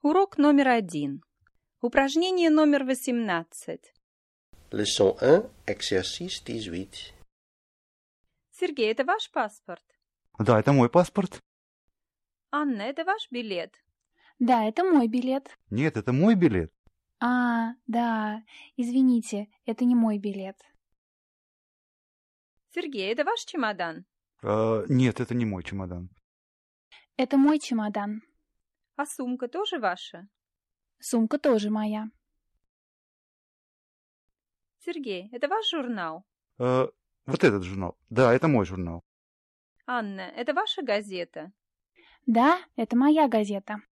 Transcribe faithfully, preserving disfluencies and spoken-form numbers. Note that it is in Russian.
Урок номер один. Упражнение номер восемнадцать. Leçon un, exercice dix-huit. Сергей, это ваш паспорт? Да, это мой паспорт. Анна, это ваш билет? Да, это мой билет. Нет, это мой билет. А, да, извините, это не мой билет. Сергей, это ваш чемодан? Э, нет, это не мой чемодан. Это мой чемодан. А сумка тоже ваша? Сумка тоже моя. Сергей, это ваш журнал? Э, вот этот журнал. Да, это мой журнал. Анна, это ваша газета? Да, это моя газета.